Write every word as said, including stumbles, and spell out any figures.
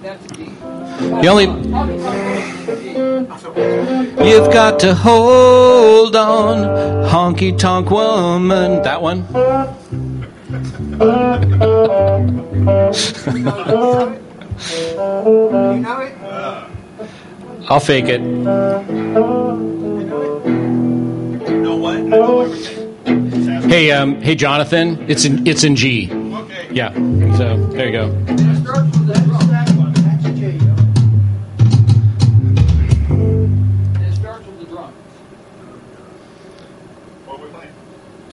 The only you've got to hold on, honky tonk woman. That one. You know it? I'll fake it. You know what? I know everything. Hey, um, hey, Jonathan. It's in it's in G. Okay. Yeah. So there you go.